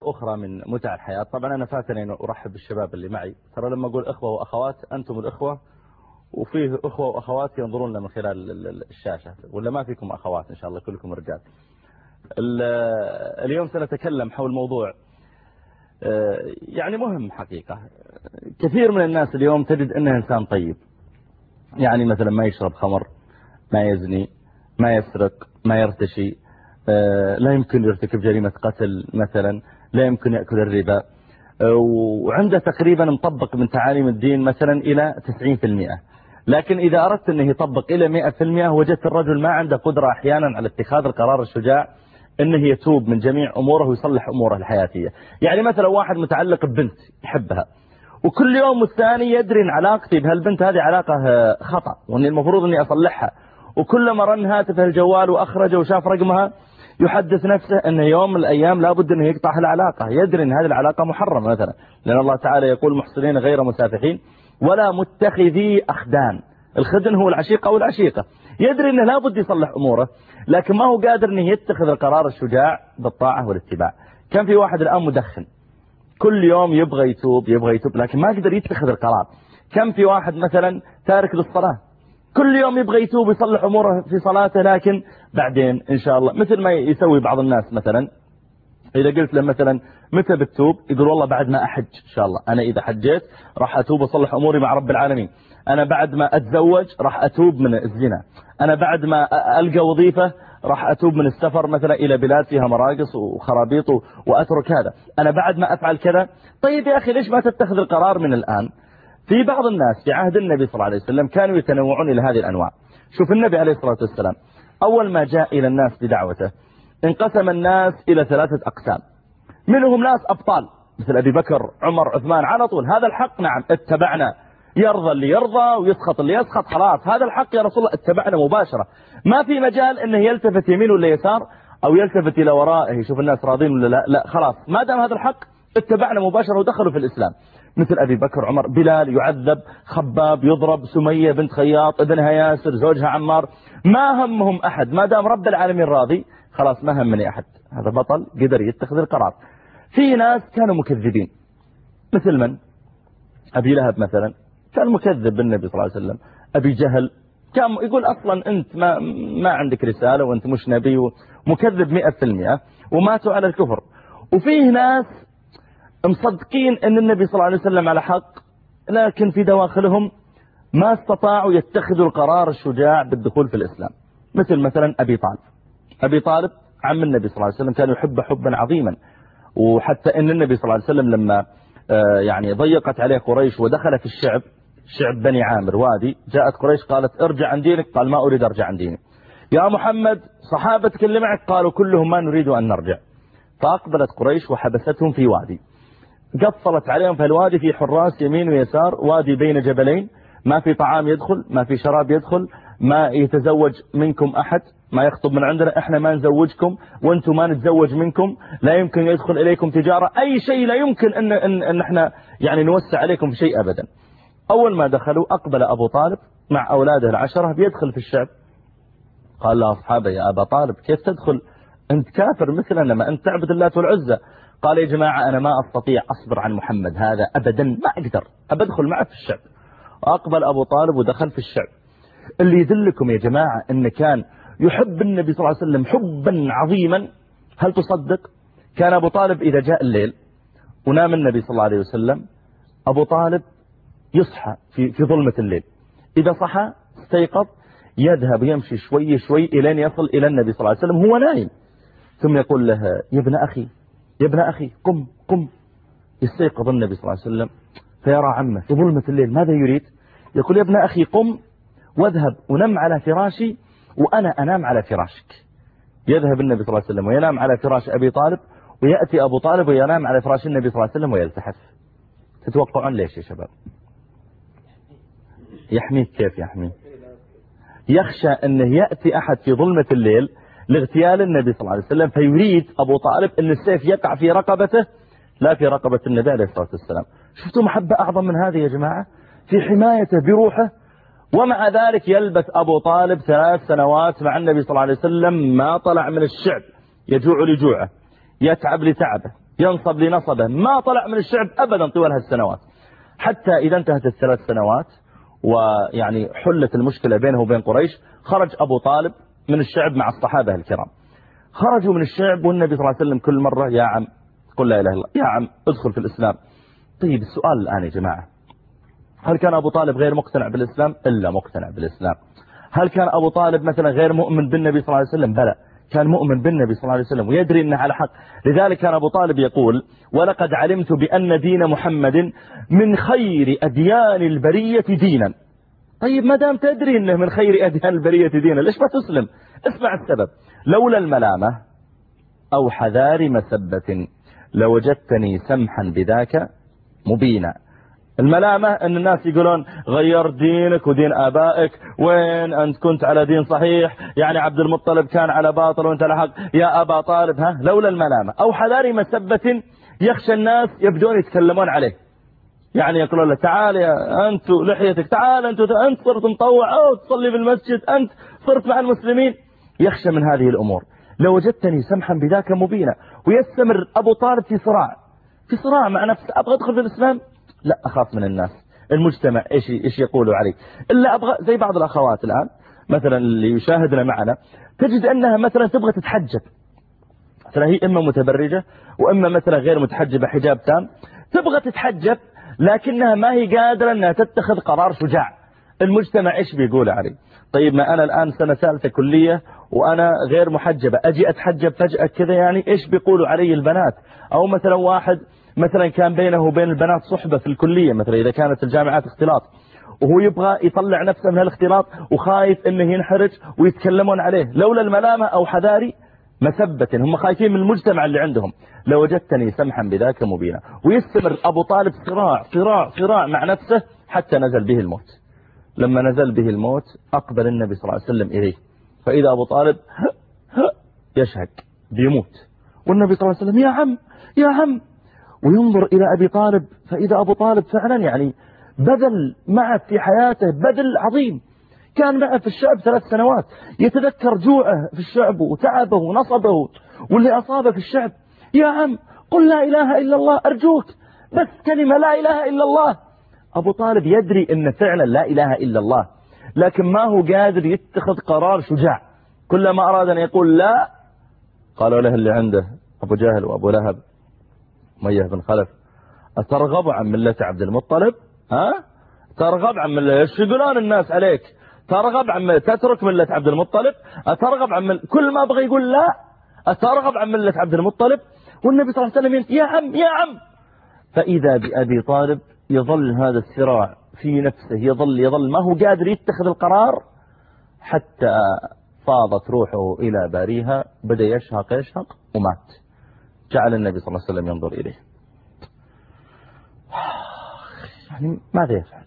أخرى من متع الحياة. طبعا أنا فاتني أن أرحب بالشباب اللي معي، ترى لما أقول إخوة وأخوات أنتم الإخوة، وفيه أخوة وأخوات ينظرون لنا من خلال الشاشة، ولا ما فيكم أخوات إن شاء الله كلكم رجال. اليوم سنتكلم حول موضوع يعني مهم حقيقة. كثير من الناس اليوم تجد أنه إنسان طيب، يعني مثلا ما يشرب خمر، ما يزني، ما يسرق، ما يرتشي، لا يمكن يرتكب جريمة قتل مثلا، لا يمكن يأكل الربا، وعنده تقريبا مطبق من تعاليم الدين مثلا إلى 90%. لكن إذا أردت أنه يطبق إلى 100% وجدت الرجل ما عنده قدرة أحيانا على اتخاذ القرار الشجاع أنه يتوب من جميع أموره ويصلح أموره الحياتية. يعني مثلا واحد متعلق ببنت يحبها، وكل يوم والثاني يدري أن علاقتي بهالبنت هذه علاقة خطأ وأن المفروض أني أصلحها، وكلما رن هاتفه الجوال وأخرجه وشاف رقمها يحدث نفسه أن يوم من الأيام لابد أنه يقطع العلاقة. يدري أن هذه العلاقة محرمة مثلا، لأن الله تعالى يقول محصنين غير مسافحين ولا متخذي أخدان. الخدن هو العشيق أو العشيقة. يدري أنه لابد يصلح أموره، لكن ما هو قادر أنه يتخذ القرار الشجاع بالطاعة والاتباع. كان في واحد الآن مدخن، كل يوم يبغى يتوب لكن ما قدر يتخذ القرار. كم في واحد مثلا تارك للصلاة، كل يوم يبغى يتوب يصلح أموره في صلاته، لكن بعدين إن شاء الله، مثل ما يسوي بعض الناس مثلا. إذا قلت له مثلا متى بتتوب، يقول والله بعد ما أحج إن شاء الله، أنا إذا حجيت راح أتوب وصلح أموري مع رب العالمين، أنا بعد ما أتزوج راح أتوب من الزنا، أنا بعد ما ألقى وظيفة راح أتوب من السفر مثلا إلى بلاد فيها مراقص وخرابيط وأترك هذا، أنا بعد ما أفعل كذا. طيب يا أخي ليش ما تتخذ القرار من الآن؟ في بعض الناس في عهد النبي صلى الله عليه وسلم كانوا يتنوعون إلى هذه الأنواع. شوف النبي عليه الصلاة والسلام أول ما جاء إلى الناس بدعوته انقسم الناس إلى 3 أقسام. منهم ناس أبطال مثل أبي بكر، عمر، عثمان، على طول هذا الحق نعم اتبعنا، يرضى اللي يرضى ويسخط اللي يسخط، خلاص هذا الحق يا رسول الله اتبعنا مباشرة، ما في مجال انه يلتفت يمين ولا يسار او يلتفت الى ورائه يشوف الناس راضين ولا لا. لا خلاص ما دام هذا الحق اتبعنا مباشرة ودخلوا في الإسلام. مثل أبي بكر، عمر، بلال يعذب، خباب يضرب، سمية بنت خياط، ابنها ياسر، زوجها عمار، ما همهم أحد، ما دام رب العالمين راضي خلاص ما همني أحد. هذا بطل قدر يتخذ القرار. في ناس كانوا مكذبين، مثل من؟ أبي لهب مثلا كان مكذب بالنبي صلى الله عليه وسلم. أبي جهل كان يقول أصلا أنت ما عندك رسالة وأنت مش نبي، ومكذب 100%، وماتوا على الكفر. وفيه ناس مصدقين أن النبي صلى الله عليه وسلم على حق، لكن في دواخلهم ما استطاعوا يتخذوا القرار الشجاع بالدخول في الإسلام. مثلا أبي طالب عم النبي صلى الله عليه وسلم كان يحب حبا عظيما، وحتى أن النبي صلى الله عليه وسلم لما يعني ضيقت عليه قريش ودخل في شعب بني عامر وادي، جاءت قريش قالت ارجع عن دينك، قال ما أريد أرجع عن ديني. يا محمد صحابتك اللي معك، قالوا كلهم ما نريد أن نرجع. فأقبلت قريش وحبستهم في وادي، قفلت عليهم في الوادي، في حراس يمين ويسار، وادي بين جبلين، ما في طعام يدخل، ما في شراب يدخل، ما يتزوج منكم أحد، ما يخطب من عندنا، احنا ما نزوجكم وانتم ما نتزوج منكم، لا يمكن يدخل إليكم تجارة، أي شيء لا يمكن أن احنا يعني نوسع عليكم في شيء أبدا. أول ما دخلوا أقبل أبو طالب مع أولاده 10 بيدخل في الشعب. قال له أصحابه يا أبا طالب كيف تدخل، أنت كافر مثلنا، ما أنت تعبد اللات والعزى. قال يا جماعة أنا ما أستطيع أصبر عن محمد هذا أبدا، ما أقدر أدخل معه في الشعب. أقبل أبو طالب ودخل في الشعب. اللي يدلكم يا جماعة أن كان يحب النبي صلى الله عليه وسلم حبا عظيما. هل تصدق كان أبو طالب إذا جاء الليل ونام النبي صلى الله عليه وسلم، أبو طالب يصحى في ظلمة الليل، إذا صحى استيقظ يذهب يمشي شوي شوي إلين يصل إلى النبي صلى الله عليه وسلم هو نايم، ثم يقول له يا ابن أخي قم. يستيقظ النبي صلى الله عليه وسلم فيرى عمه في ظلمة الليل، ماذا يريد؟ يقول يا ابن أخي قم واذهب ونم على فراشي وأنا أنام على فراشك. يذهب النبي صلى الله عليه وسلم وينام على فراش أبي طالب، ويأتي أبو طالب وينام على فراش النبي صلى الله عليه وسلم ويلتحف. تتوقعون ليش يا شباب؟ يحميك. كيف يحميك؟ يخشى أنه يأتي أحد في ظلمة الليل لاغتيال النبي صلى الله عليه وسلم، فيريد أبو طالب أن السيف يقع في رقبته لا في رقبة النبي عليه الصلاة والسلام. شفتوا محبة أعظم من هذه يا جماعة في حمايته بروحه؟ ومع ذلك يلبث أبو طالب 3 سنوات مع النبي صلى الله عليه وسلم، ما طلع من الشعب، يجوع لجوعه، يتعب لتعبه، ينصب لنصبه، ما طلع من الشعب أبدا طوال هالسنوات، حتى إذا انتهت الثلاث سنوات ويعني حلت المشكلة بينه وبين قريش، خرج أبو طالب من الشعب مع الصحابة الكرام. خرجوا من الشعب والنبي صلى الله عليه وسلم كل مرة يا عم قل لا إله إلا الله، يا عم ادخل في الإسلام. طيب السؤال الآن يا جماعة، هل كان أبو طالب غير مقتنع بالإسلام؟ إلا مقتنع بالإسلام. هل كان أبو طالب مثلا غير مؤمن بالنبي صلى الله عليه وسلم؟ بلى، كان مؤمن بالنبي صلى الله عليه وسلم ويدري أنه على حق. لذلك كان أبو طالب يقول ولقد علمت بأن دين محمد من خير أديان البرية دينا. طيب ما دام تدري أنه من خير أديان البرية دينا ليش ما تسلم؟ اسمع السبب، لولا الملامة أو حذار مسبة لوجدتني سمحا بذاك مبينا. الملامة أن الناس يقولون غير دينك ودين آبائك، وين أنت كنت على دين صحيح، يعني عبد المطلب كان على باطل وانت على حق يا أبا طالب. لولا الملامة أو حذار مسبة يخشى الناس يبدون يتكلمون عليه، يعني يقولون له تعال يا أنت لحيتك، تعال أنت صرت مطوع أو تصلي في المسجد، أنت صرت مع المسلمين. يخشى من هذه الأمور. لوجدتني سمحا بذاك مبينا. ويستمر أبو طالب في صراع مع نفسه، أبغى أدخل في الإسلام، لا أخاف من الناس، المجتمع إيش يقولوا علي، إلا أبغى زي بعض الأخوات الآن مثلا اللي يشاهدنا معنا، تجد أنها مثلا تبغى تتحجب، مثلا هي إما متبرجة وإما مثلا غير متحجبة حجاب تام، تبغى تتحجب لكنها ما هي قادرة أنها تتخذ قرار شجاع. المجتمع إيش بيقول علي؟ طيب ما أنا الآن سنة ثالثة كلية وأنا غير محجبة، أجي أتحجب فجأة كذا، يعني إيش بيقولوا علي البنات؟ أو مثلا واحد مثلا كان بينه وبين البنات صحبة في الكلية، مثلا إذا كانت الجامعات اختلاط، وهو يبغى يطلع نفسه من الاختلاط وخايف انه ينحرج ويتكلمون عليه. لولا الملامة او حذاري مسبة، هم خايفين من المجتمع اللي عندهم. لوجدتني سمحا بذاك مبينا. ويستمر ابو طالب صراع مع نفسه حتى نزل به الموت. لما نزل به الموت اقبل النبي صلى الله عليه وسلم اليه، فاذا ابو طالب يشهق بيموت، والنبي صلى الله عليه وسلم يا عم وينظر إلى أبي طالب، فإذا أبو طالب فعلا يعني بذل معه في حياته بذل عظيم، كان معه في الشعب 3 سنوات، يتذكر جوعه في الشعب وتعبه ونصبه واللي أصابه في الشعب. يا عم قل لا إله إلا الله أرجوك، بس كلمة لا إله إلا الله. أبو طالب يدري أن فعلا لا إله إلا الله، لكن ما هو قادر يتخذ قرار شجاع. كلما أراد أن يقول لا قالوا له اللي عنده أبو جهل وأبو لهب أمية بن خلف أترغب عن ملة عبد المطلب؟ ترغب عن ملة، ايش يقولون الناس عليك؟ ترغب عن ملة، تترك ملة عبد المطلب؟ أترغب عن ملة، كل ما أبغى يقول لا، أترغب عن ملة عبد المطلب. والنبي صلى الله عليه وسلم يا عم. فإذا بأبي طالب يظل هذا الصراع في نفسه، يظل ما هو قادر يتخذ القرار، حتى فاضت روحه إلى باريها، بدأ يشهق ومات. جعل النبي صلى الله عليه وسلم ينظر إليه، يعني ماذا يفعل؟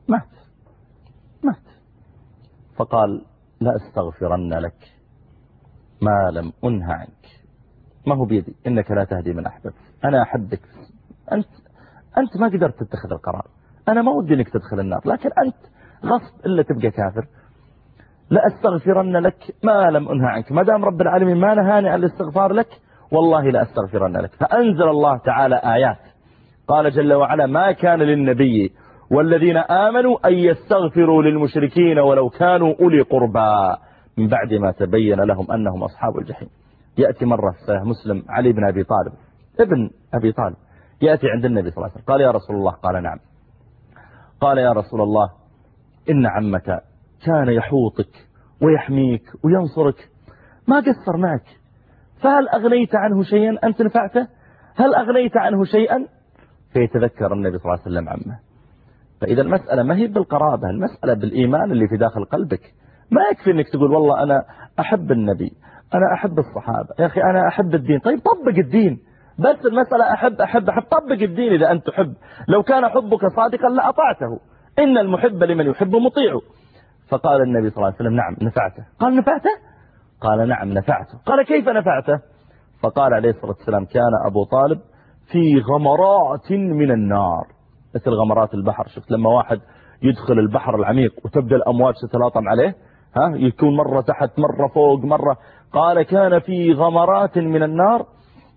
مات. فقال لا أستغفرن لك ما لم أنهى عنك، ما هو بيدي، إنك لا تهدي من أحببت، أنا أحبك، أنت ما قدرت تتخذ القرار، أنا ما ودي إنك تدخل النار، لكن أنت غصب إلا تبقى كافر. لا أستغفرن لك ما لم أنهى عنك، ما دام رب العالمين ما نهاني عن الاستغفار لك والله لا أستغفرن لك. فأنزل الله تعالى آيات، قال جل وعلا ما كان للنبي والذين آمنوا أن يستغفروا للمشركين ولو كانوا أولي قربى من بعد ما تبين لهم أنهم أصحاب الجحيم. يأتي مرة في صحيح مسلم علي بن أبي طالب ابن أبي طالب يأتي عند النبي صلى الله عليه وسلم، قال يا رسول الله، قال نعم، قال يا رسول الله إن عمك كان يحوطك ويحميك وينصرك، ما قصر معك، فهل أغنيت عنه شيئا؟ أنت نفعته؟ هل أغنيت عنه شيئا؟ فيتذكر النبي صلى الله عليه وسلم عمه. فإذا المسألة ما هي بالقرابة، المسألة بالإيمان اللي في داخل قلبك. ما يكفي أنك تقول والله أنا أحب النبي، أنا أحب الصحابة، يا أخي أنا أحب الدين. طيب طبق الدين، بس المسألة أحب طبق الدين. إذا أنت تحب، لو كان حبك صادقا لأطعته، إن المحب لمن يحب مطيعه. فقال النبي صلى الله عليه وسلم نعم نفعته. قال نفعته؟ قال نعم نفعته. قال كيف نفعته؟ فقال عليه الصلاة والسلام كان أبو طالب في غمرات من النار، مثل غمرات البحر. شفت لما واحد يدخل البحر العميق وتبدأ الأمواج تتلاطم عليه، يكون مرة تحت مرة فوق مرة. قال كان في غمرات من النار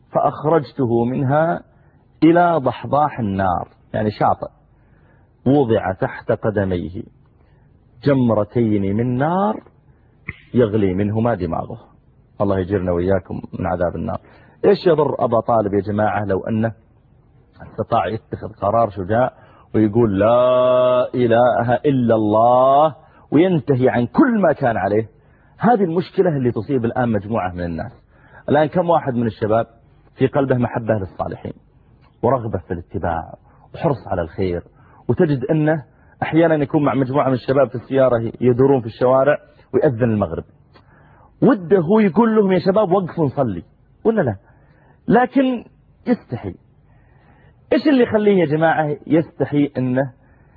فأخرجته منها إلى ضحضاح النار، يعني شاطئ، وضع تحت قدميه جمرتين من نار يغلي منهما دماغه. الله يجيرنا وإياكم من عذاب النار. إيش يضر أبا طالب يا جماعة لو أنه استطاع يتخذ قرار شجاع ويقول لا إله إلا الله وينتهي عن كل ما كان عليه؟ هذه المشكلة اللي تصيب الآن مجموعة من الناس. الآن كم واحد من الشباب في قلبه محبة للصالحين ورغبة في الاتباع وحرص على الخير، وتجد أنه أحيانا يكون مع مجموعة من الشباب في السيارة يدورون في الشوارع ويأذن المغرب، وده هو يقول لهم يا شباب وقفوا نصلي ولا لا، لكن يستحي. إيش اللي يخليه يا جماعة يستحي أنه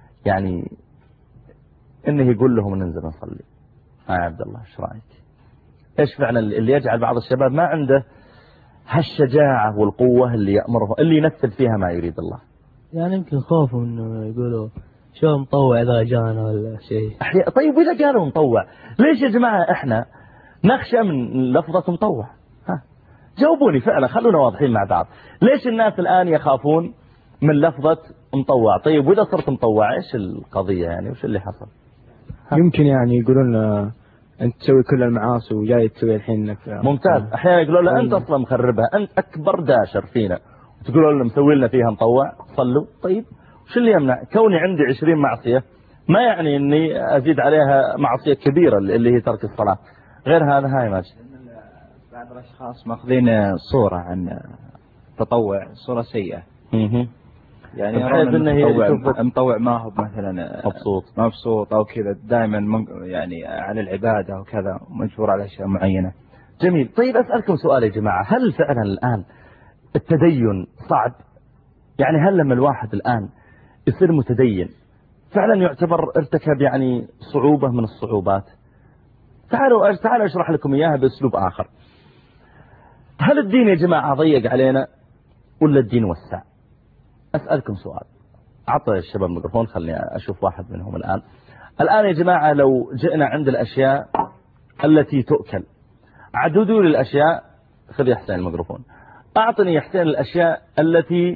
يقول لهم ننزل نصلي؟ يا عبد الله ايش رايك؟ ايش فعلا اللي يجعل بعض الشباب ما عنده هالشجاعة والقوة اللي يأمره اللي ينفذ فيها ما يريد الله؟ يعني يمكن خوفوا انه يقولوا شو مطوع اذا جانا ولا شيء. طيب واذا قالوا مطوع ليش يا جماعة احنا نخشى من لفظة مطوع؟ جاوبوني فعلا، خلونا واضحين مع بعض. ليش الناس الآن يخافون من لفظة مطوع؟ طيب واذا صرت مطوع ايش القضية يعني؟ وش اللي حصل؟ يمكن يعني يقولون انت تسوي كل المعاصي وجاي تسوي الحين انك ممتاز. احيانا يقولوا له انت اصلا مخربها، انت اكبر داشر فينا، وتقولوا لنا مسوي لنا فيها مطوع صلوا. طيب وش اللي يمنع؟ كوني عندي 20 معصية ما يعني اني ازيد عليها معصية كبيرة اللي هي ترك الصلاة. غير هذا هاي ماجد بعض الاشخاص ماخذين صورة عن تطوع صورة سيئة، يعني يرون مطوع ما هو مثلا مبسوط او كذا، دائما يعني على العبادة وكذا مجبور على اشياء معينة. جميل. طيب اسألكم سؤال يا جماعة، هل فعلا الآن التدين صعب؟ يعني هل لما الواحد الآن يصير متدين فعلا يعتبر ارتكب يعني صعوبة من الصعوبات؟ تعالوا اشرح لكم اياها باسلوب اخر. هل الدين يا جماعة ضيق علينا ولا الدين وسع؟ أسألكم سؤال، أعطي الشباب الميكروفون خلني أشوف واحد منهم الآن يا جماعة لو جئنا عند الأشياء التي تؤكل، عددوا لي الأشياء. خذ يا حسين الميكروفون، أعطني يا حسين الأشياء التي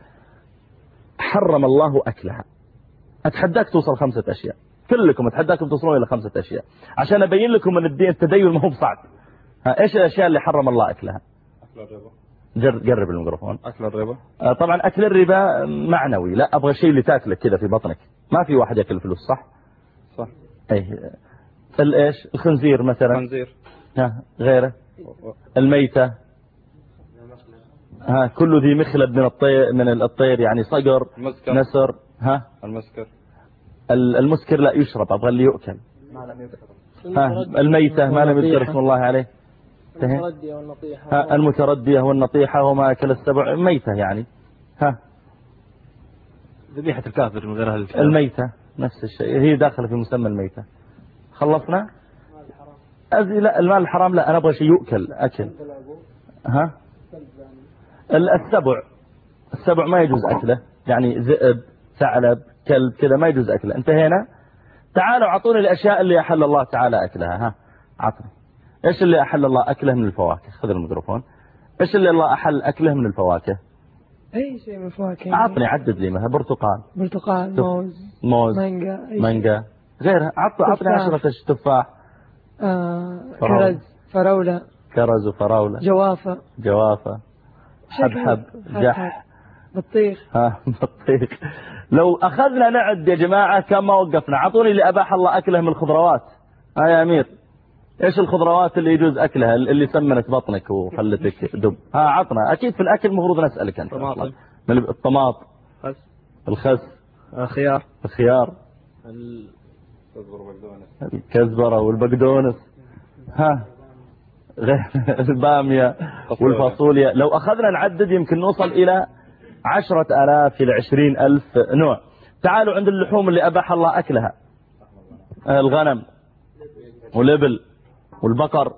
حرم الله أكلها. أتحداك توصل 5 أشياء، كلكم أتحداكم توصلون إلى 5 أشياء عشان أبين لكم أن التدين ما هو صعب. إيش الأشياء اللي حرم الله أكلها؟ أكل الربا. قرب الميكروفون. أكل الربا. طبعا أكل الربا معنوي، لا أبغى شيء اللي تاكله كذا في بطنك. ما في واحد يأكل فلوس، صح؟ صح. أي إيش؟ الخنزير مثلا. خنزير. غيره. الميتة. كل ذي مخلب من الطير يعني صقر. المسكر. نسر. المسكر. المسكر لا يشرب، أبغى اللي يؤكل. ما لم يذكر. الميتة ما لم يذكر اسم الله عليه. المتردية والنطيحة. المتردية والنطيحة وما أكل السبع ميتة يعني. ذبيحة الكافر من غيرها الميتة نفس الشيء، هي داخلة في مسمى الميتة. خلصنا؟ لا المال الحرام لا، أنا أبغى شيء يؤكل أكل. السبع ما يجوز أكله، يعني ذئب ثعلب كلب كذا ما يجوز أكله. انتهينا. تعالوا أعطوني الأشياء اللي أحل الله تعالى أكلها. عطني إيش اللي أحل الله أكله من الفواكه. خذ الميكروفون. إيش اللي الله أحل أكله من الفواكه؟ أي شيء من الفواكه. عطني عدد لي مثلا برتقال موز مانجا غيرها. عطني 10 تفاح. كرز وفراولة جوافة حبحب جح بطيخ. بطيخ. لو أخذنا نعد يا جماعة كم ما وقفنا. عطوني اللي أباح الله أكله من الخضروات. يا أمير إيش الخضروات اللي يجوز أكلها اللي سمنت بطنك وخلتك دب؟ عطنا. أكيد في الأكل المفروض نسألك أنت. الطماط. الخس. الخيار. الكزبرة والبقدونس. البامية والفاصوليا. لو أخذنا نعدد يمكن نوصل إلى 10,000 إلى 20,000 نوع. تعالوا عند اللحوم اللي أباح الله أكلها. الغنم والإبل والبقر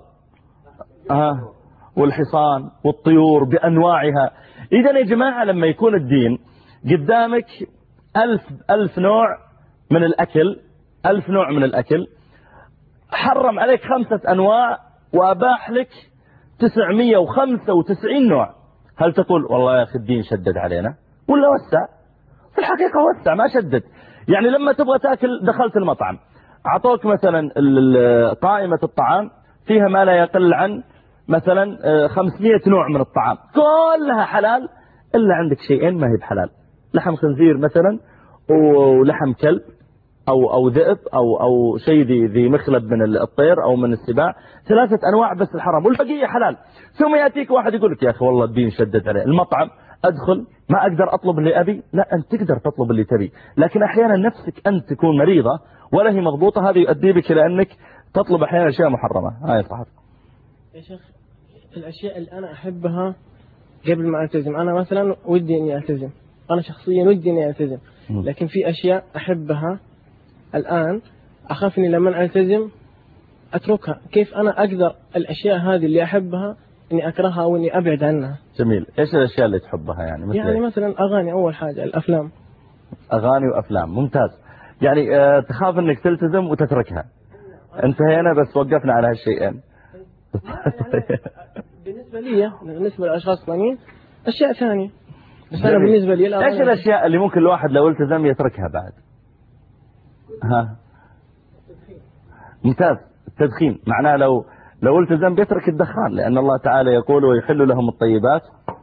والحصان والطيور بأنواعها. إذن يا جماعة لما يكون الدين قدامك 1000 نوع من الأكل، 1000 نوع من الأكل، حرم عليك 5 أنواع وأباح لك 995 نوع. هل تقول والله يا أخي الدين شدد علينا ولا وسع؟ في الحقيقة وسع ما شدد. يعني لما تبغى تأكل دخلت المطعم أعطوك مثلا قائمة الطعام فيها ما لا يقل عن مثلا 500 نوع من الطعام كلها حلال إلا عندك شيئين ما هي بحلال، لحم خنزير مثلا ولحم كلب أو ذئب أو شيء ذي مخلب من الطير أو من السباع، 3 أنواع بس الحرام والبقية حلال. ثم يأتيك واحد يقول لك يا أخي والله الدين شدد عليه. المطعم أدخل ما أقدر أطلب اللي أبي، لا أنت تقدر تطلب اللي تبي، لكن أحيانا نفسك أنت تكون مريضة ولا هي مضبوطة، هذه يؤدي بك إلى أنك تطلب أحيانا أشياء محرمة. هاي صحيح يا شيخ. الأشياء اللي أنا أحبها قبل ما ألتزم، أنا مثلا ودي إني ألتزم، أنا شخصيا ودي إني ألتزم، لكن في أشياء أحبها الآن أخاف إني لما ألتزم أتركها. كيف أنا أقدر الأشياء هذه اللي أحبها إني أكرهها أو إني أبعد عنها؟ جميل. إيش الأشياء اللي تحبها يعني؟ يعني مثلا أغاني، أول حاجة الأفلام. أغاني وأفلام، ممتاز. يعني تخاف إنك تلتزم وتتركها. انتهينا بس وقفنا على هالشيئين. بالنسبة لي، بالنسبة للأشخاص الثانيين أشياء ثانية، بس أنا بالنسبة لي إيش الأشياء اللي ممكن الواحد لو التزم يتركها بعد؟ ها ممتاز. التدخين معناه لو التزم بيترك الدخان، لأن الله تعالى يقول ويحل لهم الطيبات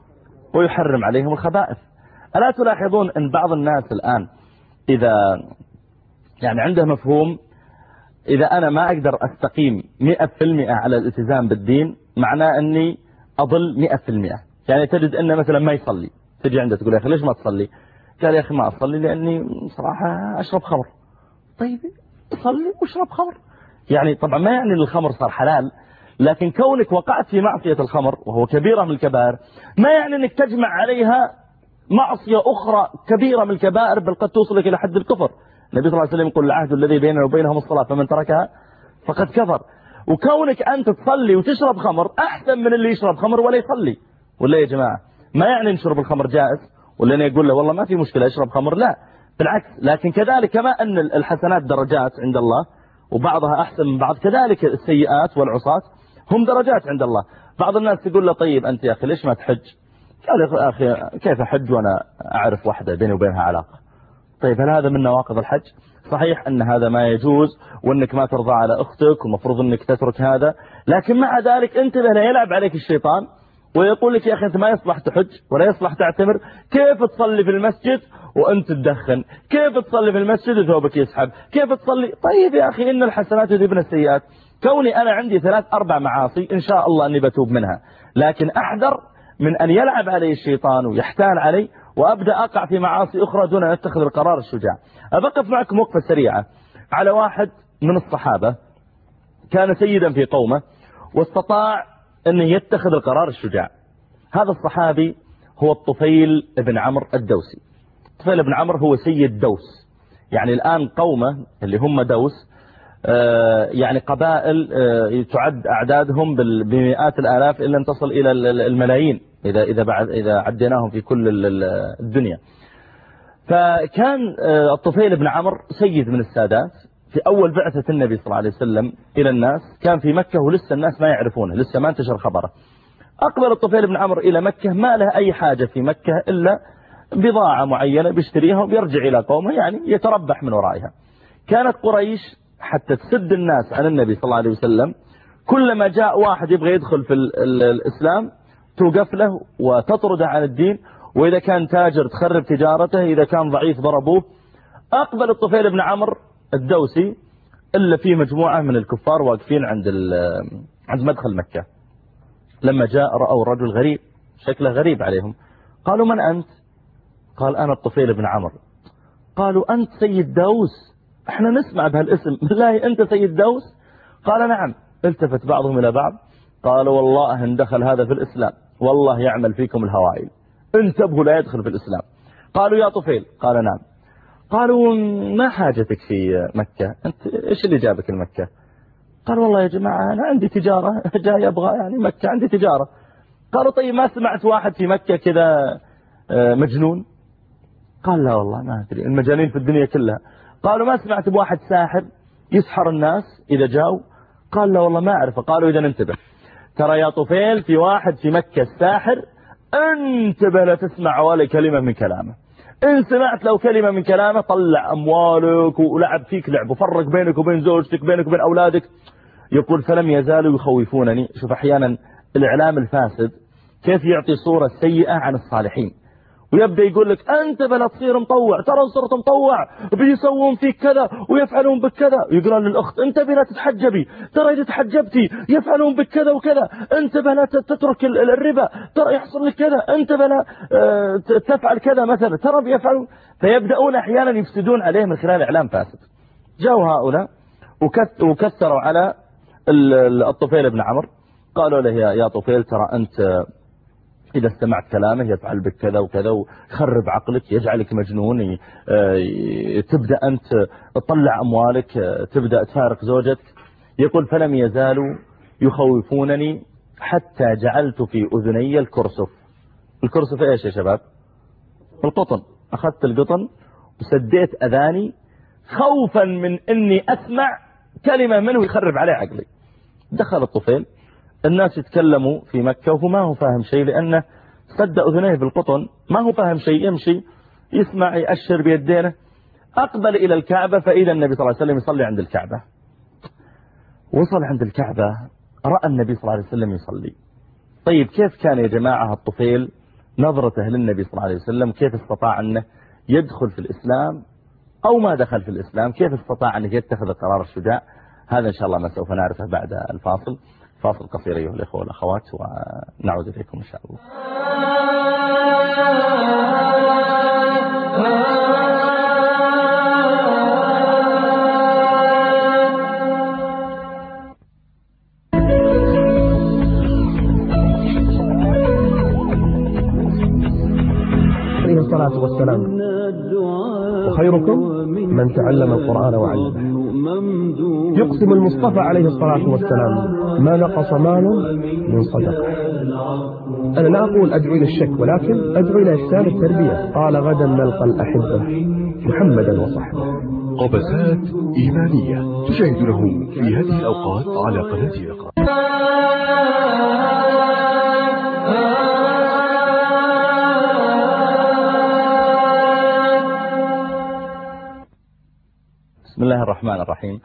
ويحرم عليهم الخبائث. ألا تلاحظون أن بعض الناس الآن إذا يعني عنده مفهوم إذا أنا ما أقدر أستقيم 100% على الالتزام بالدين معناه أني أضل 100%. يعني تجد أنه مثلا ما يصلي، تجي عنده تقول يا أخي ليش ما تصلي؟ قال يا أخي ما أصلي لأني صراحة أشرب خمر. طيب صلي واشرب خمر. يعني طبعا ما يعني أن الخمر صار حلال، لكن كونك وقعت في معصية الخمر وهو كبيرة من الكبائر ما يعني أنك تجمع عليها معصية أخرى كبيرة من الكبائر بل قد توصلك إلى حد الكفر. النبي صلى الله عليه وسلم يقول العهد الذي بيننا وبينهم الصلاة فمن تركها فقد كفر. وكونك أنت تصلي وتشرب خمر أحسن من اللي يشرب خمر ولا يصلي. ولا يا جماعة ما يعني نشرب الخمر جائز ولا أنا يقول له والله ما في مشكلة اشرب خمر، لا بالعكس. لكن كذلك كما أن الحسنات درجات عند الله وبعضها أحسن من بعض، كذلك السيئات والعصاة هم درجات عند الله. بعض الناس تقول له طيب أنت يا أخي ليش ما تحج؟ قال يا أخي كيف أحج وأنا أعرف واحدة بيني وبينها علاقة؟ طيب هل هذا من نواقض الحج؟ صحيح أن هذا ما يجوز وأنك ما ترضى على أختك ومفروض أنك تترك هذا، لكن مع ذلك انتبه لا يلعب عليك الشيطان ويقول لك يا أخي أنت ما يصلح تحج ولا يصلح تعتمر. كيف تصلي في المسجد وأنت تدخن؟ كيف تصلي في المسجد وثوبك يسحب؟ كيف تصلي؟ طيب يا أخي إن الحسنات يذهبن السيئات. كوني أنا عندي 3-4 معاصي إن شاء الله أني بتوب منها، لكن أحذر من أن يلعب علي الشيطان ويحتال علي وأبدأ أقع في معاصي أخرى دون أن أتخذ القرار الشجاع. أبقف معكم وقفة سريعة على واحد من الصحابة كان سيدا في قومه واستطاع أن يتخذ القرار الشجاع. هذا الصحابي هو الطفيل بن عمرو الدوسي. الطفيل بن عمرو هو سيد دوس. يعني الآن قومه اللي هم دوس يعني قبائل تعد أعدادهم بمئات الآلاف إلا أن تصل إلى الملايين إذا عديناهم في كل الدنيا. فكان الطفيل بن عمرو سيد من السادات في أول بعثة النبي صلى الله عليه وسلم إلى الناس. كان في مكة ولسه الناس ما يعرفونه، لسه ما انتشر خبره. أقبل الطفيل بن عمرو إلى مكة، ما له أي حاجة في مكة إلا بضاعة معينة بيشتريها وبيرجع إلى قومه، يعني يتربح من ورائها. كانت قريش حتى تسد الناس عن النبي صلى الله عليه وسلم كلما جاء واحد يبغى يدخل في الإسلام توقف له وتطرده عن الدين، وإذا كان تاجر تخرب تجارته، إذا كان ضعيف ضربوه. أقبل الطفيل بن عمرو الدوسي إلا في مجموعة من الكفار واقفين عند مدخل مكة. لما جاء رأوا رجل غريب شكله غريب عليهم، قالوا من أنت؟ قال أنا الطفيل بن عمرو. قالوا أنت سيد دوس؟ احنا نسمع بهالاسم، بالله أنت سيد دوس؟ قال نعم. التفت بعضهم إلى بعض قالوا والله إن دخل هذا في الإسلام والله يعمل فيكم الهوائل، انتبهوا لا يدخل في الإسلام. قالوا يا طفيل؟ قال نعم. قالوا ما حاجتك في مكة؟ أنت إيش اللي جابك لمكة؟ قال والله يا جماعة أنا عندي تجارة جاي أبغى يعني مكة عندي تجارة. قالوا طيب ما سمعت واحد في مكة كذا مجنون؟ قال لا والله ما أدري، المجانين في الدنيا كلها. قالوا ما سمعت بواحد ساحر يسحر الناس إذا جاءوا؟ قال لا والله ما أعرفه. قالوا إذا انتبه، ترى يا طفيل في واحد في مكة الساحر انتبه لا تسمع ولا كلمة من كلامه. إن سمعت لو كلمة من كلامه طلع أموالك ولعب فيك لعب وفرق بينك وبين زوجتك، بينك وبين أولادك. يقول فلم يزالوا يخوفونني. شوف أحيانا الإعلام الفاسد كيف يعطي صورة سيئة عن الصالحين، ويبدأ يقول لك أنت بلا تصير مطوع، ترى صرت مطوع بيسوون فيك كذا ويفعلون بك كذا. يقولون للأخت أنت بلا تتحجبي، ترى إذا تحجبتي يفعلون بك كذا وكذا، أنت بلا تترك الربا، ترى يحصل لك كذا، أنت بلا تفعل كذا مثلا، ترى بيفعلون. فيبدأون أحيانا يفسدون عليه من خلال إعلام فاسد. جاءوا هؤلاء وكثروا على الطفيل بن عمرو، قالوا له يا طفيل ترى أنت إذا استمعت كلامه يفعل بك كذا وكذا ويخرب عقلك، يجعلك مجنون، تبدأ أنت تطلع أموالك، تبدأ تفارق زوجتك. يقول فلم يزالوا يخوفونني حتى جعلت في أذني الكرسف. الكرسف إيش يا شباب؟ القطن. أخذت القطن وسديت أذاني خوفا من أني أسمع كلمة منه يخرب عليه عقلي. دخل الطفيل، الناس يتكلموا في مكة وهو ما هو فاهم شيء، لأنه سد أذنيه بالقطن، ما هو فاهم شيء، يمشي يسمع يأشر بيدينه. أقبل إلى الكعبة فإذا النبي صلى الله عليه وسلم يصلي عند الكعبة. وصل عند الكعبة رأى النبي صلى الله عليه وسلم يصلي. طيب كيف كان يا جماعة الطفيل نظرته للنبي صلى الله عليه وسلم؟ كيف استطاع أنه يدخل في الإسلام أو ما دخل في الإسلام؟ كيف استطاع أنه يتخذ القرار الشجاع؟ هذا إن شاء الله ما سوف نعرفه بعد الفاصل. فاصل قصير أيها الإخوة والأخوات ونعود إليكم إن شاء الله. عليه الصلاة والسلام وخيركم من تعلم القرآن وعلمه. يقسم المصطفى عليه الصلاة والسلام ما نقص مال من صدقة. أنا لا أقول أدعو إلى الشك، ولكن أدعو إلى إحسان التربية. قال غدا نلقى الأحبة محمدا وصحبه. قبسات إيمانية تشاهدونه في هذه الأوقات على قناة اقرأ. بسم الله الرحمن الرحيم.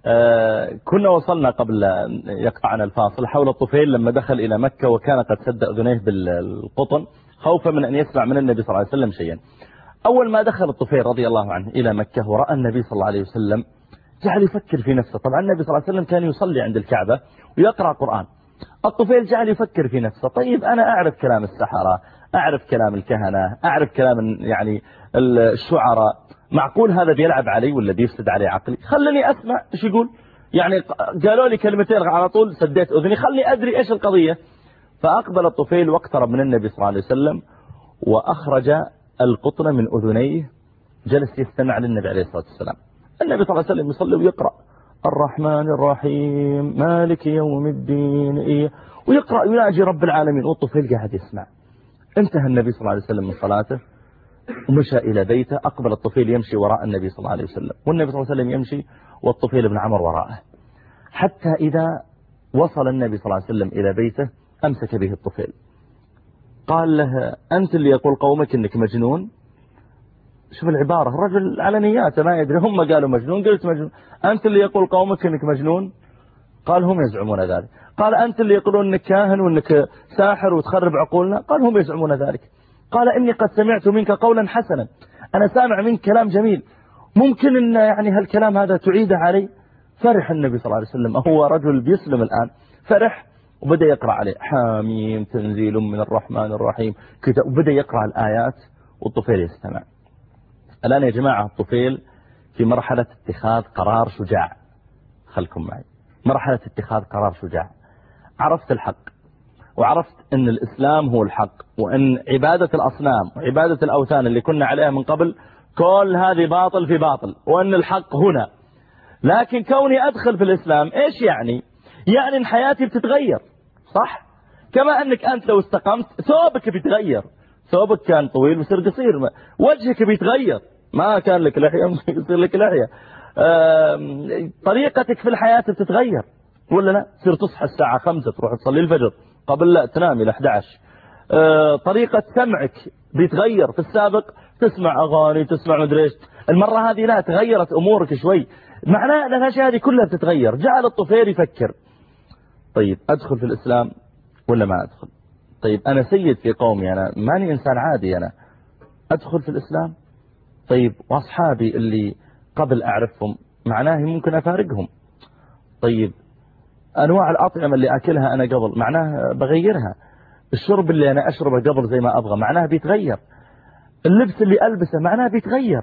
كنا وصلنا قبل يقطعنا الفاصل حول الطفيل لما دخل إلى مكة وكان قد سد أذنيه بالقطن خوفا من أن يسمع من النبي صلى الله عليه وسلم شيئا. أول ما دخل الطفيل رضي الله عنه إلى مكة ورأى النبي صلى الله عليه وسلم جعل يفكر في نفسه. طبعا النبي صلى الله عليه وسلم كان يصلي عند الكعبة ويقرأ قرآن. الطفيل جعل يفكر في نفسه، طيب أنا أعرف كلام السحرة، أعرف كلام الكهنة، أعرف كلام يعني الشعراء، معقول هذا بيلعب علي ولا بيفسد علي عقلي؟ خلني أسمع إيش يقول. يعني قالوا لي كلمتين على طول سديت أذني، خلني أدري إيش القضية. فأقبل الطفيل واقترب من النبي صلى الله عليه وسلم وأخرج القطن من أذنيه، جلس يستمع للنبي عليه الصلاة والسلام. النبي صلى الله عليه وسلم يصلي ويقرأ الرحمن الرحيم مالك يوم الدين ويقرأ يناجي رب العالمين، والطفيل قاعد يسمع. انتهى النبي صلى الله عليه وسلم من صلاته ومشى إلى بيته. أقبل الطفيل يمشي وراء النبي صلى الله عليه وسلم، والنبي صلى الله عليه وسلم يمشي والطفيل بن عمرو وراءه، حتى إذا وصل النبي صلى الله عليه وسلم إلى بيته أمسك به الطفيل. قال له أنت اللي يقول قومك إنك مجنون؟ شوف العبارة، الرجل على نياته ما يدري، هم قالوا مجنون قلت مجنون. أنت اللي يقول قومك إنك مجنون؟ قال هم يزعمون ذلك. قال أنت اللي يقولون إنك كاهن وإنك ساحر وتخرب عقولنا؟ قال هم يزعمون ذلك. قال إني قد سمعت منك قولا حسنا، أنا سامع منك كلام جميل، ممكن إن يعني هالكلام هذا تعيده علي؟ فرح النبي صلى الله عليه وسلم، هو رجل بيسلم الآن، فرح وبدأ يقرأ عليه حاميم تنزيل من الرحمن الرحيم كده، وبدأ يقرأ الآيات والطفيل يستمع. الآن يا جماعة الطفيل في مرحلة اتخاذ قرار شجاع، خلكم معي، مرحلة اتخاذ قرار شجاع. عرفت الحق وعرفت أن الإسلام هو الحق، وأن عبادة الأصنام وعبادة الأوثان اللي كنا عليها من قبل كل هذه باطل في باطل، وأن الحق هنا. لكن كوني أدخل في الإسلام إيش يعني؟ يعني أن حياتي بتتغير، صح؟ كما أنك أنت لو استقمت ثوبك بيتغير، ثوبك كان طويل بيصير قصير، وجهك بيتغير، ما كان لك لحية يصير لك لحية، طريقتك في الحياة بتتغير ولا لا؟ تصير تصحى الساعة 5 تروح تصلي الفجر، قبل لا تنام إلى 11، طريقة سمعك بيتغير. في السابق تسمع أغاني، تسمع مدري ايش، المرة هذه لا، تغيرت أمورك شوي، معناه أن الأشياء هذه كلها بتتغير. جعل الطفيل يفكر، طيب أدخل في الإسلام ولا ما أدخل؟ طيب أنا سيد في قومي، أنا ماني إنسان عادي، أنا أدخل في الإسلام؟ طيب وأصحابي اللي قبل أعرفهم معناه ممكن أفارقهم. طيب أنواع الأطعمة اللي أكلها أنا قبل معناه بغيرها. الشرب اللي أنا أشربه قبل زي ما أبغى معناه بيتغير. اللبس اللي ألبسه معناه بيتغير.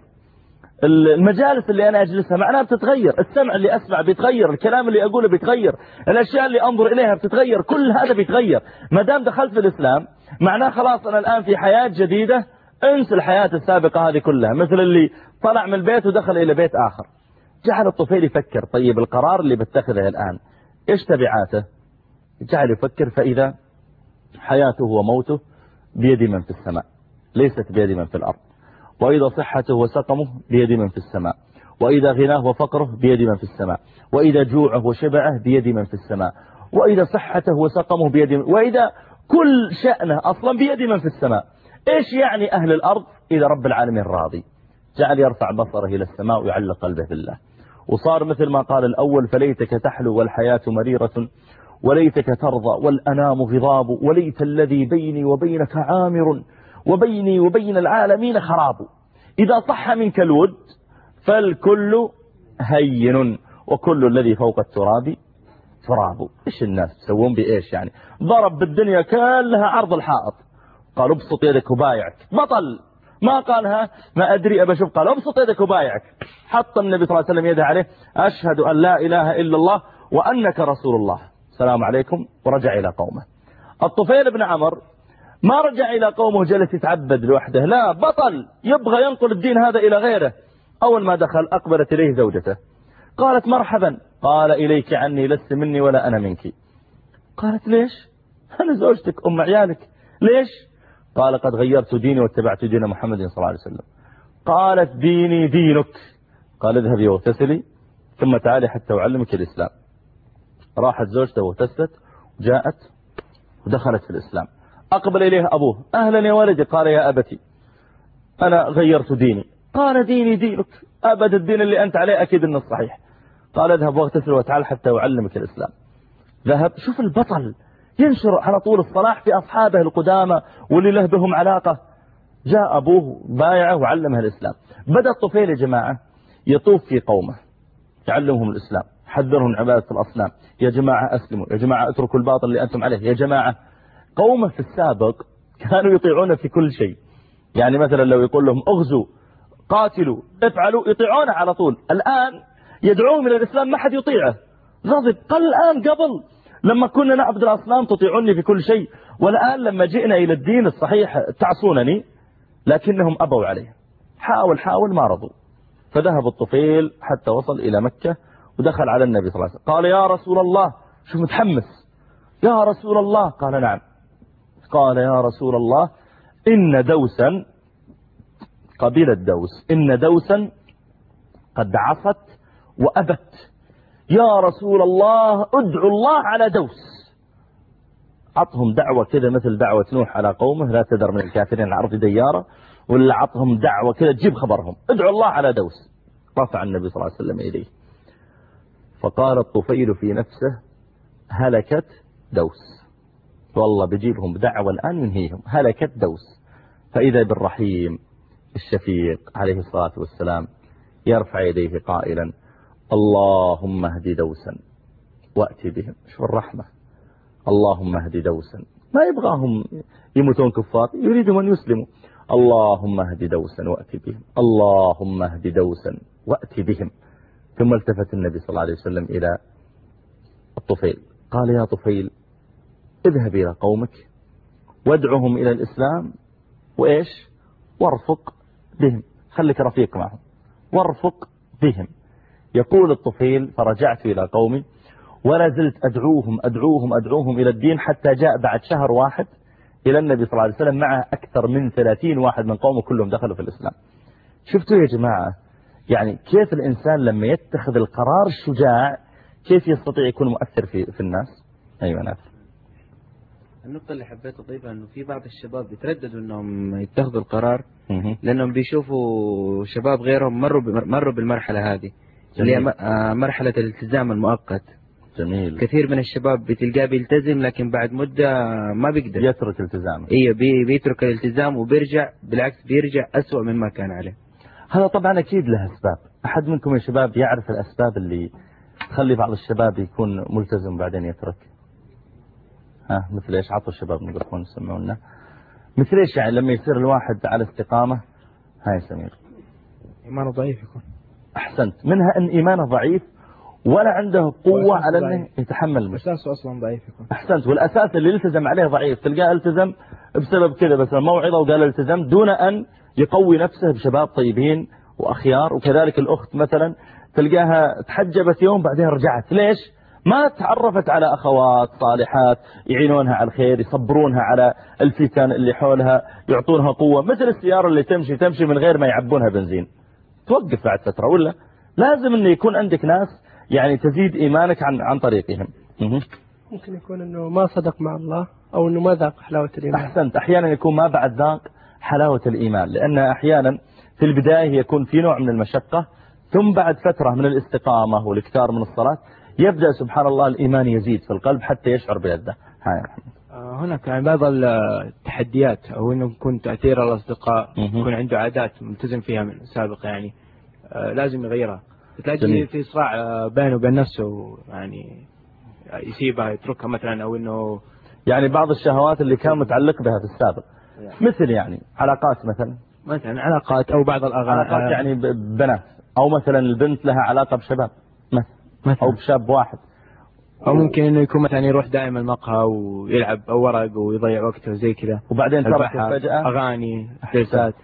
المجالس اللي أنا أجلسها معناه بتتغير. السمع اللي أسمع بيتغير. الكلام اللي أقوله بيتغير. الأشياء اللي أنظر إليها بتتغير. كل هذا بيتغير. ما دام دخلت في الإسلام معناه خلاص أنا الآن في حياة جديدة، انسى الحياة السابقة هذه كلها. مثل اللي طلع من البيت ودخل إلى بيت آخر. جعل الطفيل يفكر، طيب القرار اللي بتخذه الآن إيش تبعاته؟ جعل يفكر، فإذا حياته وموته بيد من في السماء ليست بيد من في الأرض، وإذا صحته وسقمه بيد من في السماء، وإذا غناه وفقره بيد من في السماء، وإذا جوعه وشبعه بيد من في السماء، وإذا صحته وسقمه بيد من، وإذا كل شأنه أصلا بيد من في السماء. إيش يعني أهل الأرض إذا رب العالمين راضي؟ جعل يرفع بصره إلى السماء ويعلق قلبه بالله، وصار مثل ما قال الأول: فليتك تحلو والحياة مريرة، وليتك ترضى والأنام غضاب، وليت الذي بيني وبينك عامر، وبيني وبين العالمين خراب. إذا صح منك الود فالكل هين، وكل الذي فوق التراب تراب. إيش الناس تسوون بإيش يعني؟ ضرب بالدنيا كلها عرض الحائط، قال ابسط يدك وبايعك، بطل. ما قالها ما أدري أبى أشوف، قال ابسط يدك وبايعك. حط النبي صلى الله عليه وسلم يده عليه: أشهد أن لا إله إلا الله وأنك رسول الله، السلام عليكم، ورجع إلى قومه. الطفيل بن عمرو ما رجع إلى قومه جلس يتعبد لوحده، لا، بطل يبغى ينقل الدين هذا إلى غيره. أول ما دخل أقبلت إليه زوجته، قالت: مرحبا. قال: إليك عني، لست مني ولا أنا منك. قالت: ليش؟ أنا زوجتك أم عيالك، ليش؟ قال: قد غيرت ديني واتبعت دين محمد صلى الله عليه وسلم. قالت: ديني دينك. قال: اذهبي واغتسلي ثم تعالي حتى أعلمك الإسلام. راحت زوجته واغتسلت وجاءت ودخلت في الإسلام. أقبل إليه أبوه: أهلا يا ولدي. قال: يا أبتي أنا غيرت ديني. قال: ديني دينك، أبد الدين اللي أنت عليه أكيد أنه الصحيح. قال: اذهب واغتسل وتعال حتى أعلمك الإسلام. ذهب. شوف البطل ينشر على طول الصلاح في أصحابه القدامى واللي له بهم علاقة. جاء أبوه بايعه وعلمها الإسلام. بدأ الطفيل يا جماعة يطوف في قومه يعلمهم الإسلام، حذرهم من عبادة الأصنام، يا جماعة أسلموا، يا جماعة اتركوا الباطل اللي أنتم عليه، يا جماعة. قومه في السابق كانوا يطيعون في كل شيء، يعني مثلا لو يقول لهم اغزوا قاتلوا افعلوا يطيعونه على طول. الآن يدعوهم إلى الإسلام ما حد يطيعه، غضب. قال: الآن قبل لما كنا نعبد الأصنام تطيعوني في كل شيء، والآن لما جئنا إلى الدين الصحيح تعصونني. لكنهم أبوا عليه، حاول ما رضوا. فذهب الطفيل حتى وصل إلى مكة ودخل على النبي صلى الله عليه وسلم. قال: يا رسول الله، شو متحمس، يا رسول الله. قال: نعم. قال: يا رسول الله، إن دوسا، قبيلة دوس، إن دوسا قد عصت وأبت، يا رسول الله ادعو الله على دوس. عطهم دعوة كذا مثل دعوة نوح على قومه: لا تذر من الكافرين العرض ديارة، ولا عطهم دعوة كذا تجيب خبرهم: ادعو الله على دوس. رفع النبي صلى الله عليه وسلم إليه، فقال الطفيل في نفسه: هلكت دوس، والله بجيبهم دعوة الآن ينهيهم، هلكت دوس. فإذا بالرحيم الشفيق عليه الصلاة والسلام يرفع يديه قائلا: اللهم اهد دوسا وأتي بهم. شو الرحمة، اللهم اهد دوسا، ما يبغاهم يموتون كفار، يريدهم أن يسلموا. اللهم اهد دوسا وأتي بهم، اللهم اهد دوسا وأتي بهم. ثم التفت النبي صلى الله عليه وسلم إلى الطفيل قال: يا طفيل، اذهب إلى قومك وادعهم إلى الإسلام، وإيش، وارفق بهم، خليك رفيق معهم وارفق بهم. يقول الطفيل: فرجعت إلى قومي ولا زلت أدعوهم إلى الدين، حتى جاء بعد شهر واحد إلى النبي صلى الله عليه وسلم معه أكثر من 30 واحد من قومه كلهم دخلوا في الإسلام. شفتوا يا جماعة يعني كيف الإنسان لما يتخذ القرار الشجاع كيف يستطيع يكون مؤثر في الناس. أيوة نعم. النقطة اللي حبيت أضيفها إنه في بعض الشباب بيترددوا إنهم يتخذوا القرار لأنهم بيشوفوا شباب غيرهم مروا بالمرحلة هذه اللي هي مرحلة الالتزام المؤقت. جميل. كثير من الشباب بتلقاه بيلتزم لكن بعد مدة ما بيقدر يترك التزامه. ايوه بيترك الالتزام وبيرجع، بالعكس بيرجع أسوأ مما كان عليه. هذا طبعا أكيد له أسباب. أحد منكم يا شباب يعرف الأسباب اللي تخلي بعض الشباب يكون ملتزم بعدين يترك؟ مثل إيش؟ عطوا الشباب ميكروفون يسمعونا. مثل إيش يعني لما يصير الواحد على استقامة؟ هاي سمير. إيمانه ضعيف يكون. أحسنت. منها أن إيمانه ضعيف ولا عنده قوة على أنه يتحمل المشكلة. أساسه أصلا ضعيف يكون. أحسنت. والأساس اللي التزم عليه ضعيف، تلقاه التزم بسبب كذا بس الموعظة وقال التزم دون أن يقوي نفسه بشباب طيبين وأخيار. وكذلك الأخت مثلا تلقاها تحجبت يوم بعدين رجعت. ليش؟ ما تعرفت على أخوات صالحات يعينونها على الخير، يصبرونها على الفتن اللي حولها، يعطونها قوة. مثل السيارة اللي تمشي من غير ما يعبونها بنزين، توقف بعد فترة. ولا لازم أن يكون عندك ناس يعني تزيد إيمانك عن طريقهم. ممكن يكون أنه ما صدق مع الله أو أنه ما ذاق حلاوة الإيمان. أحسنت. أحيانا يكون ما بعد ذاق حلاوة الإيمان، لأن أحيانا في البداية يكون في نوع من المشقة، ثم بعد فترة من الاستقامة والإكثار من الصلاة يبدأ سبحان الله الإيمان يزيد في القلب حتى يشعر بلذة. هناك يعني بعض التحديات أو أنه يكون تأثير الأصدقاء، يكون عنده عادات ملتزم فيها من سابق يعني لازم يغيرها. تلاقي في صراع بينه وبين نفسه، يعني يسيبها يتركها مثلا، أو أنه يعني بعض الشهوات اللي كان متعلق بها في السابق، مثل يعني علاقات مثلا علاقات أو بعض الأغاني، علاقات يعني بنات، أو مثلا البنت لها علاقة بشباب مثلا أو بشاب واحد، أو ممكن إنه يكون مثلا يروح دائما المقهى ويلعب أو ورق ويضيع وقته زي كذا، وبعدين ترك فجأة أغاني جلسات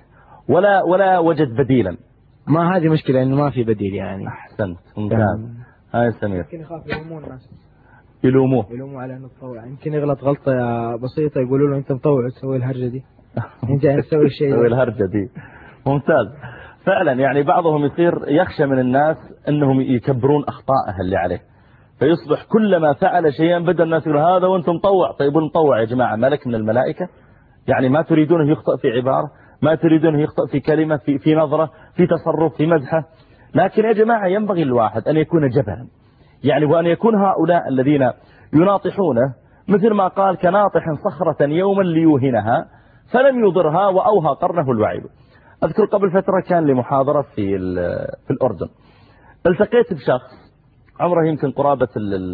ولا وجد بديلا. ما هذه مشكلة إنه ما في بديل يعني. أحسنت. ممتاز. هاي سمير. يمكن يخاف يلومون الناس، يلوموه على انه تطوع. يمكن يغلط غلطة بسيطة يقولوا له انت مطوع تسوي الهرجة دي، انت يعني تسوي الشيء تسوي الهرجة دي. ممتاز. فعلا يعني بعضهم يصير يخشى من الناس انهم يكبرون اخطائه اللي عليه، فيصبح كلما فعل شيئا بدل الناس يقول هذا وانت مطوع. طيب المطوع يا جماعة ملك من الملائكة؟ يعني ما تريدونه يخطئ في عبارة، ما تريدونه يخطئ في كلمة، في نظرة، في تصرف، في مزحة. لكن يا جماعة ينبغي الواحد أن يكون جبلا، يعني وأن يكون هؤلاء الذين يناطحونه مثل ما قال كناطح صخرة يوما ليوهنها فلم يضرها وأوهى قرنه الوعيد. أذكر قبل فترة كان لي محاضرة في الأردن، التقيت بشخص عمره يمكن قرابة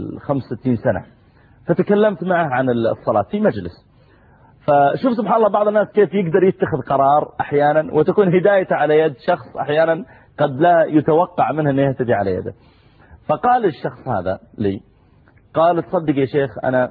65 سنة، فتكلمت معه عن الصلاة في مجلس. فشوف سبحان الله بعض الناس كيف يقدر يتخذ قرار أحيانا وتكون هدايته على يد شخص أحيانا قد لا يتوقع منه أن يهتدي على يده. فقال الشخص هذا لي، قال تصدق يا شيخ أنا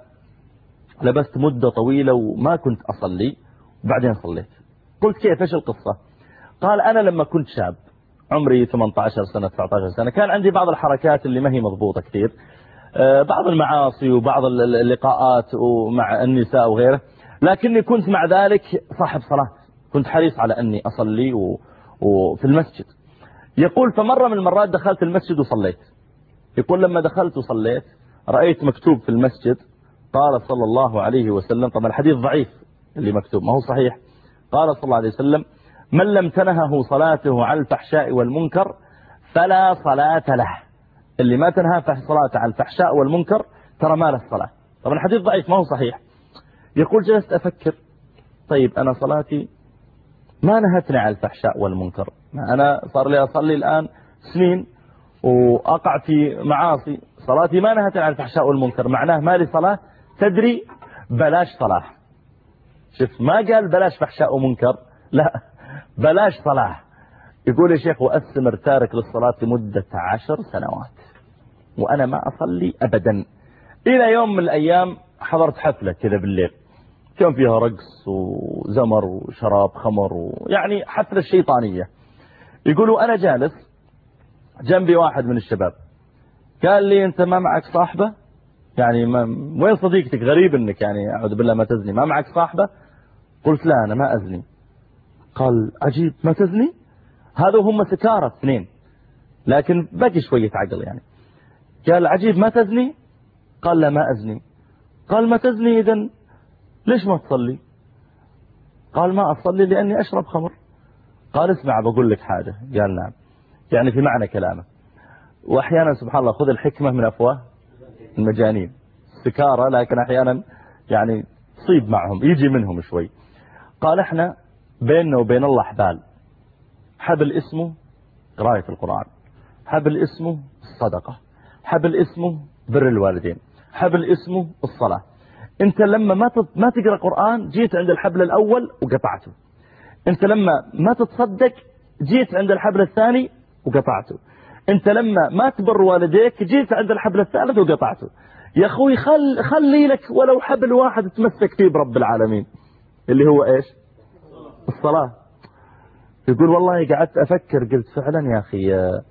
لبست مدة طويلة وما كنت أصلي وبعدين صليت. قلت كيف ايش القصة؟ قال أنا لما كنت شاب عمري 18 سنة 19 سنة كان عندي بعض الحركات اللي ما هي مضبوطة كثير، بعض المعاصي وبعض اللقاءات ومع النساء وغيره، لكني كنت مع ذلك صاحب صلاة، كنت حريص على أني أصلي وفي المسجد. يقول فمرة من المرات دخلت المسجد وصليت، يقول لما دخلت وصليت رأيت مكتوب في المسجد قال صلى الله عليه وسلم، طبعا الحديث ضعيف اللي مكتوب ما هو صحيح، قال صلى الله عليه وسلم من لم تنهه صلاته عن الفحشاء والمنكر فلا صلاة له. اللي ما تنهى صلاته عن الفحشاء والمنكر ترى ما له الصلاة. طبعا الحديث ضعيف ما هو صحيح. يقول جلست أفكر طيب أنا صلاتي ما نهتني عن الفحشاء والمنكر، أنا صار لي أصلي الآن سنين وأقع في معاصي، صلاتي ما نهتني عن الفحشاء والمنكر، معناه ما لي صلاة. تدري بلاش صلاة. شوف ما قال بلاش فحشاء ومنكر، لا بلاش صلاة. يقول يا شيخ وأستمر تارك للصلاة لمدة 10 سنوات وأنا ما أصلي أبدا، إلى يوم من الأيام حضرت حفلة كذا بالليل كان فيها رقص وزمر وشراب خمر ويعني حفلة شيطانية. يقولوا أنا جالس جنبي واحد من الشباب قال لي أنت ما معك صاحبة؟ يعني وين صديقتك؟ غريب أنك يعني أعوذ بالله ما تزني، ما معك صاحبة؟ قلت لا أنا ما أزني. قال عجيب ما تزني؟ هذا هم سكارى 2 لكن باقي شوية عقل يعني. قال عجيب ما تزني؟ قال لا ما أزني. قال ما تزني إذن ليش ما تصلي؟ قال ما أصلي لأني أشرب خمر. قال اسمع بقول لك حاجة. قال نعم. يعني في معنى كلامه. وأحيانا سبحان الله خذ الحكمة من أفواه المجانين سكارى، لكن أحيانا يعني تصيب معهم يجي منهم شوي. قال احنا بيننا وبين الله حبال، حبل اسمه قراءة القرآن، حبل اسمه الصدقة، حبل اسمه بر الوالدين، حبل اسمه الصلاة. انت لما ما تقرأ قرآن جيت عند الحبل الأول وقطعته، انت لما ما تتصدق جيت عند الحبل الثاني وقطعته، انت لما ما تبر والديك جيت عند الحبل الثالث وقطعته. يا اخوي خلي لك ولو حبل واحد تمسك فيه برب العالمين اللي هو ايش؟ الصلاة. يقول والله قعدت افكر قلت فعلا يا اخي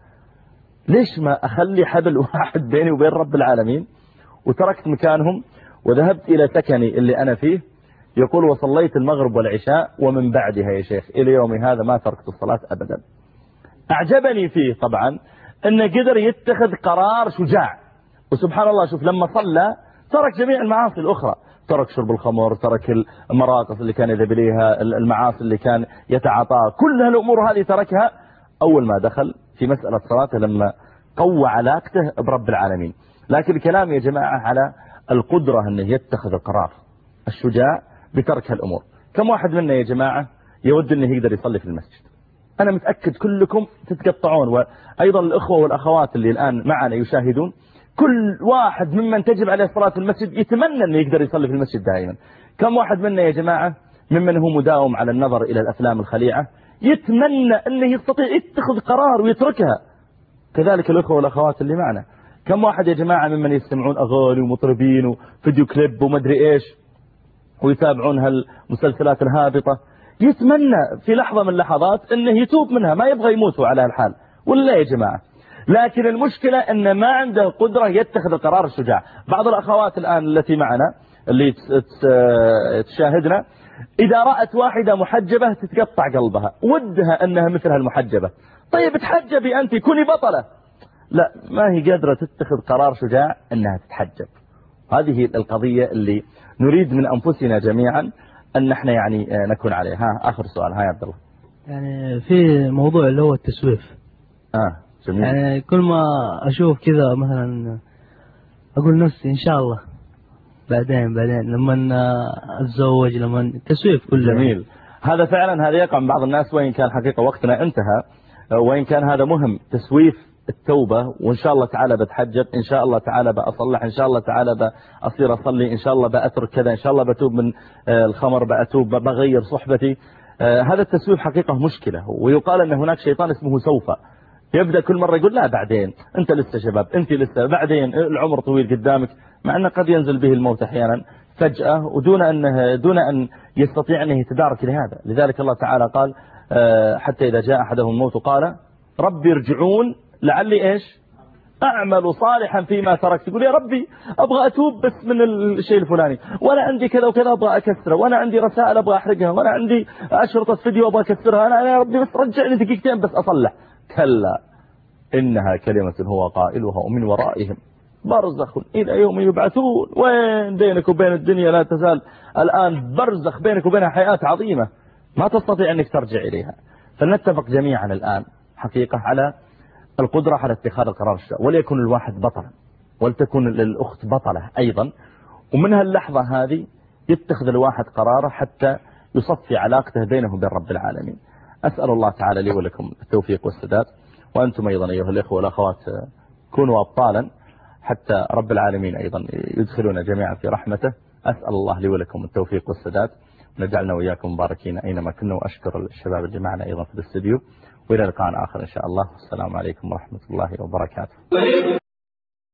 ليش ما اخلي حبل واحد بيني وبين رب العالمين. وتركت مكانهم وذهبت الى سكني اللي انا فيه. يقول وصليت المغرب والعشاء ومن بعدها يا شيخ الى يومي هذا ما تركت الصلاة ابدا. اعجبني فيه طبعا انه قدر يتخذ قرار شجاع. وسبحان الله شوف لما صلى ترك جميع المعاصي الاخرى، ترك شرب الخمر، ترك المراقص اللي كان يذهب اليها، المعاصي اللي كان يتعاطاها، كل هالامور هذه تركها اول ما دخل في مسألة صلاته لما قوى علاقته برب العالمين. لكن الكلام يا جماعة على القدرة انه يتخذ القرار الشجاع بترك هالامور. كم واحد منا يا جماعة يود انه يقدر يصلي في المسجد؟ انا متأكد كلكم تتقطعون، وايضا الاخوة والاخوات اللي الان معنا يشاهدون، كل واحد ممن تجب عليه الصلاة في المسجد يتمنى انه يقدر يصلي في المسجد دائما. كم واحد منا يا جماعة ممن هو مداوم على النظر الى الافلام الخليعة يتمنى انه يستطيع يتخذ قرار ويتركها؟ كذلك الاخوة والاخوات اللي معنا. كم واحد يا جماعة ممن يستمعون اغاني ومطربين وفيديو كليب ومدري ايش ويتابعون هالمسلسلات الهابطة يتمنى في لحظة من اللحظات انه يتوب منها، ما يبغى يموتوا على هالحال ولا يا جماعة؟ لكن المشكلة ان ما عنده قدرة يتخذ القرار الشجاع. بعض الاخوات الان التي معنا اللي تشاهدنا اذا رأت واحدة محجبة تتقطع قلبها، ودها انها مثلها المحجبة. طيب تحجبي انت كوني بطلة. لا، ما هي قادرة تتخذ قرار شجاع انها تتحجب. هذه القضية اللي نريد من انفسنا جميعا ان احنا يعني نكون عليها. اخر سؤال. يا عبد الله. يعني في موضوع اللي هو التسويف. جميل. يعني كل ما اشوف كذا مثلا اقول نفسي ان شاء الله بعدين لما اتزوج، لما التسويف كله. جميل. هذا فعلا هذا يقع من بعض الناس، وإن كان حقيقة وقتنا انتهى، وإن كان هذا مهم تسويف التوبة. وإن شاء الله تعالى بتحجب، إن شاء الله تعالى بأصلح، إن شاء الله تعالى بأصير أصلي، إن شاء الله بأترك كذا، إن شاء الله بتوب من الخمر، بأتوب، بغير صحبتي. هذا التسويف حقيقة مشكلة. ويقال أن هناك شيطان اسمه سوف، يبدأ كل مرة يقول لا بعدين، أنت لسه شباب، أنت لسه، بعدين، العمر طويل قدامك، مع أنه قد ينزل به الموت أحيانا فجأة ودون أن يستطيع أنه يتدارك لهذا. لذلك الله تعالى قال حتى إذا جاء أحدهم الموت قال ربي ارجعون لعلي إيش أعمل صالحا فيما تركت. يقول يا ربي أبغى أتوب بس من الشيء الفلاني، وأنا عندي كذا وكذا أبغى أكسره، وأنا عندي رسائل أبغى أحرقها، وأنا عندي أشرطة فيديو أبغى أكسرها، أنا يا ربي بس رجعني دقيقتين بس أصلح. كلا إنها كلمة هو قائلها ومن ورائهم برزخ إلى يوم يبعثون. وين بينك وبين الدنيا لا تزال الآن برزخ، بينك وبينها حياة عظيمة ما تستطيع أنك ترجع إليها. فلنتفق جميعا الآن حقيقة على القدرة على اتخاذ القرار الشجاع، وليكن الواحد بطلا ولتكن الأخت بطلة أيضا. ومن هاللحظة هذه يتخذ الواحد قراره حتى يصفي علاقته بينه وبين رب العالمين. أسأل الله تعالى لي ولكم التوفيق والسداد، وأنتم أيضا أيها الإخوة والأخوات كونوا أبطالا حتى رب العالمين أيضا يدخلون جميعا في رحمته. أسأل الله لي ولكم التوفيق والسداد، نجعلنا وإياكم مباركين أينما كنا. وأشكر الشباب اللي معنا أيضا في الاستديو، وإلى لقاء آخر إن شاء الله. السلام عليكم ورحمة الله وبركاته.